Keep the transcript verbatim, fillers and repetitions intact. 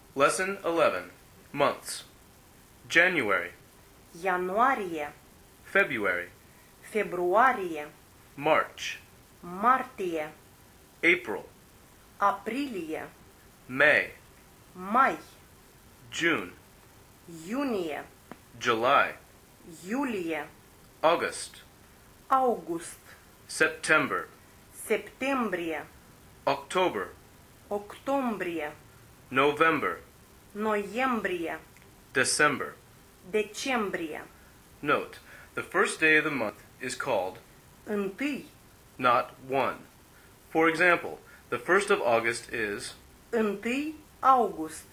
Lesson eleven. Months. January, Ianuarie, February, februarie, March, martie, April, aprilie, May, mai, June, iunie, July, iulie, August, august, September, septembrie, October, octombrie, November, noiembrie, December. decembrie. Note, the first day of the month is called, Întâi, not one. For example, the first of August is întâi august,